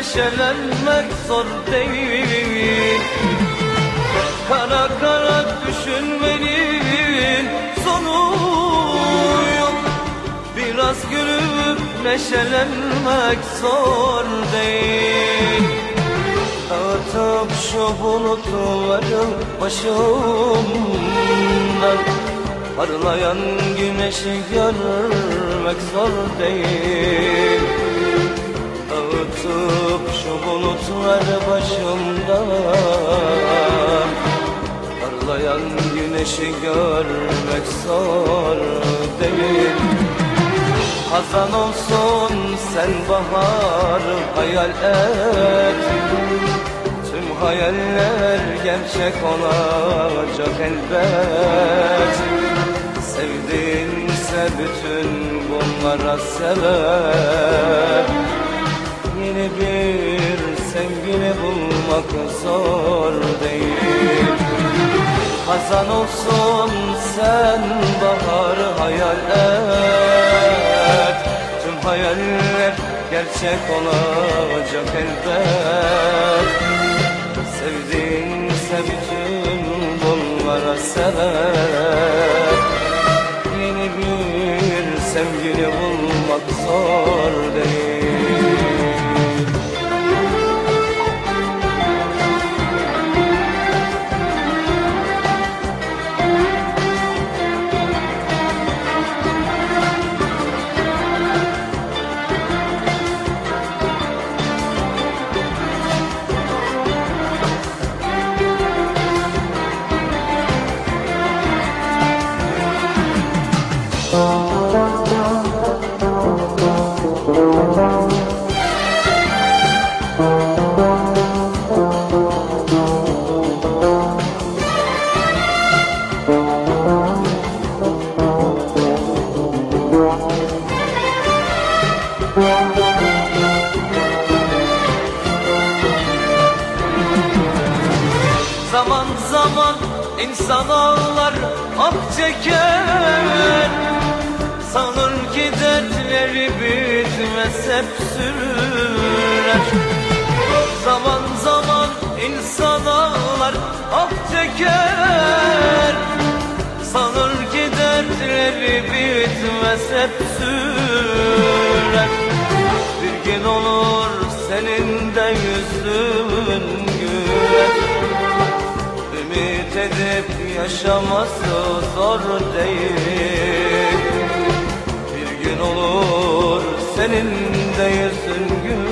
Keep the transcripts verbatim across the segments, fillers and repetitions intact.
neşelenmek zor değil. Kara kara düşünmenin sonu yok. Biraz gülüp neşelenmek zor değil. Dağıtıp şu bulutları başımdan, parlayan güneşi görmek zor değil. Dağıtıp şu bulutları başımdan, parlayan güneşi görmek zor değil. Hazan olsun sen baharı hayal et. Tüm hayaller gerçek olacak elbet. Sevdiğinse bütün bunlara sebep. Yeni bir sevgili bulmak zor değil. Hazan olsun sen baharı hayal et. Tüm hayaller gerçek olacak elbet. Sevdiğinse bütün bunlara sebep. Yeni bir sevgili bulmak zor değil. Zaman zaman insan ağlar, ah çeker. Sanır ki dertleri bitmez hep sürer. Zaman zaman insan ağlar, ah çeker. Sanır ki dertleri bitmez hep sürer. Bir gün olur senin de yüzün güler. Ümit edip yaşaması zor değil. Bir gün olur senin de yüzün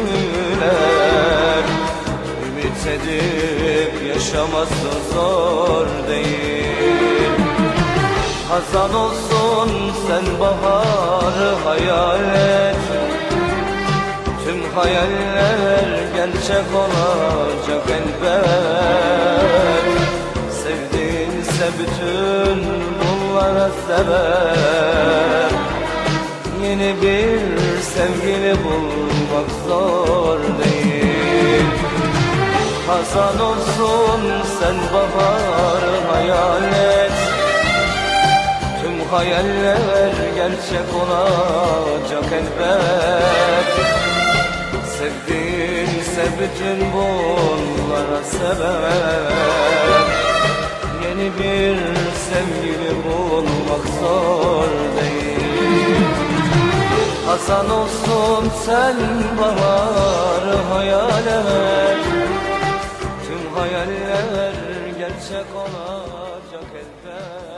güler. Ümit edip yaşaması zor değil. Hazan olsun sen baharı hayal et. Tüm hayaller gerçek olacak elbet. Sevdiğinse bütün bunlara sebep. Yeni bir sevgili bulmak zor değil. Hazan olsun sen baharı hayal et. Tüm hayaller gerçek olacak elbet. Sevdiğinse bütün bunlara sebep. Yeni bir sevgili bulmak zor değil. Hazan olsun sen baharı hayal et. Tüm hayaller gerçek olacak elbet.